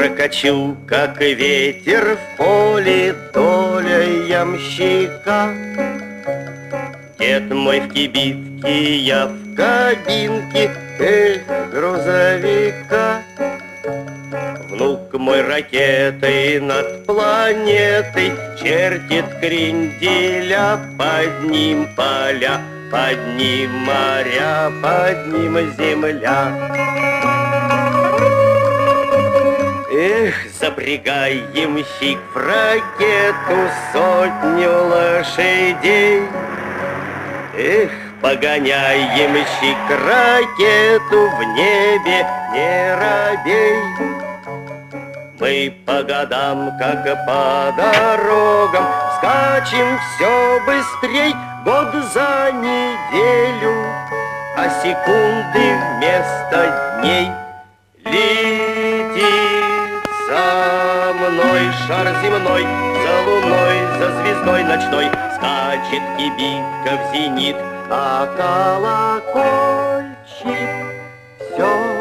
Прокачу, как ветер в поле, доля ямщика. Дед мой в кибитке, я в кабинке, грузовика. Внук мой ракетой над планетой чертит кренделя, под ним поля, под ним моря, под ним земля. Эх, запрягай, ямщик, в ракету 100 лошадей. Эх, погоняй, ямщик, ракету в небе, не робей. Мы по годам, как по дорогам, скачем все быстрей, год за неделю, а секунды вместо дней. Летит за мной шар земной, за луной, за звездой ночной, скачет кибитка в зенит, а колокольчик все